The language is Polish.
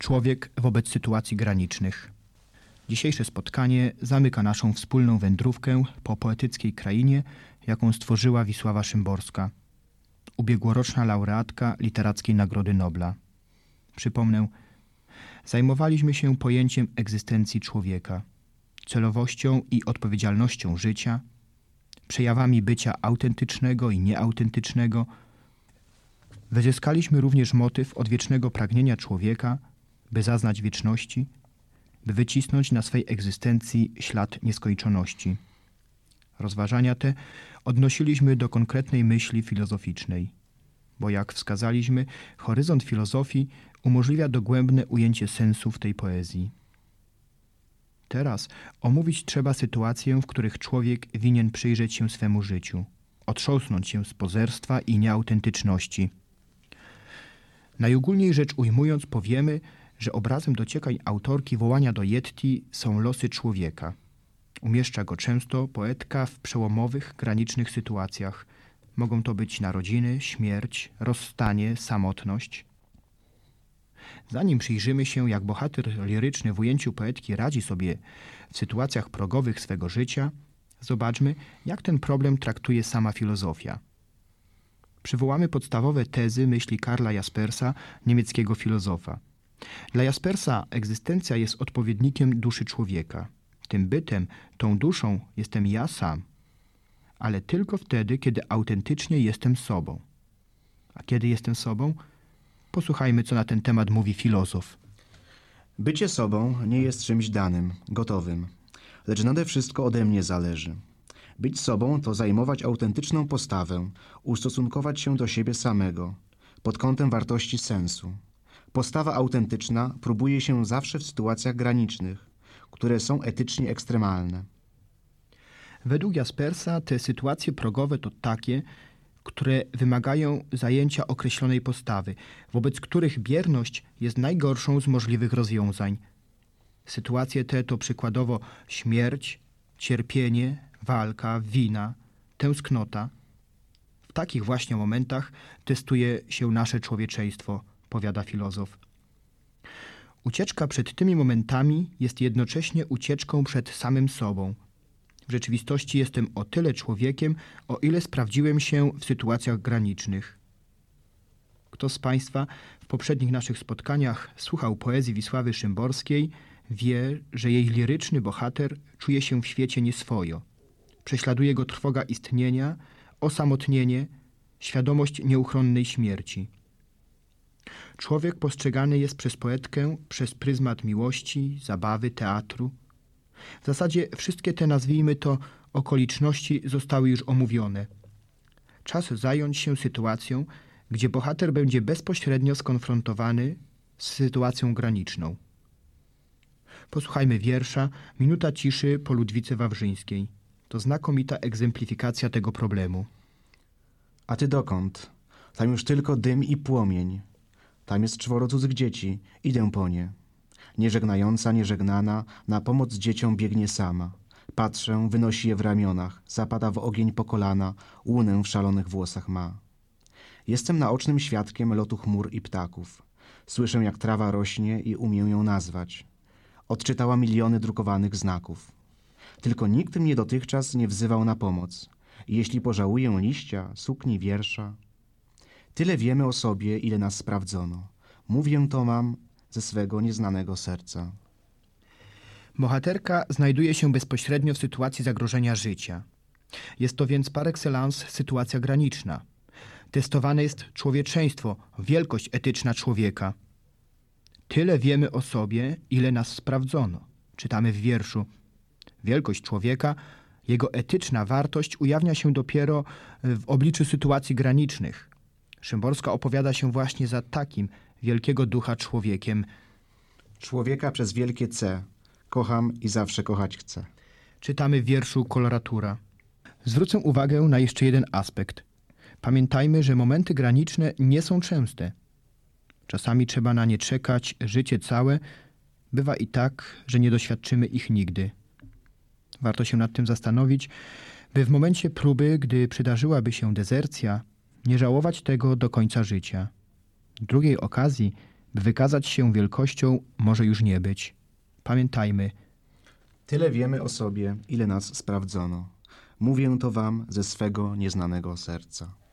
Człowiek wobec sytuacji granicznych. Dzisiejsze spotkanie zamyka naszą wspólną wędrówkę po poetyckiej krainie, jaką stworzyła Wisława Szymborska, ubiegłoroczna laureatka Literackiej Nagrody Nobla. Przypomnę, zajmowaliśmy się pojęciem egzystencji człowieka, celowością i odpowiedzialnością życia, przejawami bycia autentycznego i nieautentycznego. Wyzyskaliśmy również motyw odwiecznego pragnienia człowieka, by zaznać wieczności, by wycisnąć na swej egzystencji ślad nieskończoności. Rozważania te odnosiliśmy do konkretnej myśli filozoficznej, bo jak wskazaliśmy, horyzont filozofii umożliwia dogłębne ujęcie sensów tej poezji. Teraz omówić trzeba sytuację, w których człowiek winien przyjrzeć się swemu życiu, otrząsnąć się z pozerstwa i nieautentyczności. Najogólniej rzecz ujmując, powiemy, że obrazem dociekań autorki wołania do Yettii są losy człowieka. Umieszcza go często poetka w przełomowych, granicznych sytuacjach. Mogą to być narodziny, śmierć, rozstanie, samotność. Zanim przyjrzymy się, jak bohater liryczny w ujęciu poetki radzi sobie w sytuacjach progowych swego życia, zobaczmy, jak ten problem traktuje sama filozofia. Przywołamy podstawowe tezy myśli Karla Jaspersa, niemieckiego filozofa. Dla Jaspersa egzystencja jest odpowiednikiem duszy człowieka. Tym bytem, tą duszą jestem ja sam, ale tylko wtedy, kiedy autentycznie jestem sobą. A kiedy jestem sobą? Posłuchajmy, co na ten temat mówi filozof. Bycie sobą nie jest czymś danym, gotowym, lecz nade wszystko ode mnie zależy. Być sobą to zajmować autentyczną postawę, ustosunkować się do siebie samego, pod kątem wartości sensu. Postawa autentyczna próbuje się zawsze w sytuacjach granicznych, które są etycznie ekstremalne. Według Jaspersa te sytuacje progowe to takie, które wymagają zajęcia określonej postawy, wobec których bierność jest najgorszą z możliwych rozwiązań. Sytuacje te to przykładowo śmierć, cierpienie, walka, wina, tęsknota. W takich właśnie momentach testuje się nasze człowieczeństwo, powiada filozof. Ucieczka przed tymi momentami jest jednocześnie ucieczką przed samym sobą. W rzeczywistości jestem o tyle człowiekiem, o ile sprawdziłem się w sytuacjach granicznych. Kto z Państwa w poprzednich naszych spotkaniach słuchał poezji Wisławy Szymborskiej, wie, że jej liryczny bohater czuje się w świecie nieswojo. Prześladuje go trwoga istnienia, osamotnienie, świadomość nieuchronnej śmierci. Człowiek postrzegany jest przez poetkę przez pryzmat miłości, zabawy, teatru. W zasadzie wszystkie te, nazwijmy to, okoliczności zostały już omówione. Czas zająć się sytuacją, gdzie bohater będzie bezpośrednio skonfrontowany z sytuacją graniczną. Posłuchajmy wiersza Minuta ciszy po Ludwice Wawrzyńskiej. To znakomita egzemplifikacja tego problemu. A ty dokąd? Tam już tylko dym i płomień. Tam jest 4 cudzych dzieci, idę po nie. Nieżegnająca, nieżegnana, na pomoc dzieciom biegnie sama. Patrzę, wynosi je w ramionach, zapada w ogień po kolana, łunę w szalonych włosach ma. Jestem naocznym świadkiem lotu chmur i ptaków. Słyszę, jak trawa rośnie i umiem ją nazwać. Odczytała miliony drukowanych znaków. Tylko nikt mnie dotychczas nie wzywał na pomoc. I jeśli pożałuję liścia, sukni, wiersza. Tyle wiemy o sobie, ile nas sprawdzono. Mówię to mam ze swego nieznanego serca. Bohaterka znajduje się bezpośrednio w sytuacji zagrożenia życia. Jest to więc par excellence sytuacja graniczna. Testowane jest człowieczeństwo, wielkość etyczna człowieka. Tyle wiemy o sobie, ile nas sprawdzono. Czytamy w wierszu. Wielkość człowieka, jego etyczna wartość ujawnia się dopiero w obliczu sytuacji granicznych. Szymborska opowiada się właśnie za takim wielkiego ducha człowiekiem. Człowieka przez wielkie C. Kocham i zawsze kochać chcę. Czytamy w wierszu Koloratura. Zwrócę uwagę na jeszcze jeden aspekt. Pamiętajmy, że momenty graniczne nie są częste. Czasami trzeba na nie czekać życie całe. Bywa i tak, że nie doświadczymy ich nigdy. Warto się nad tym zastanowić, by w momencie próby, gdy przydarzyłaby się dezercja, nie żałować tego do końca życia. Drugiej okazji, by wykazać się wielkością, może już nie być. Pamiętajmy, Tyle wiemy o sobie, ile nas sprawdzono. Mówię to wam ze swego nieznanego serca.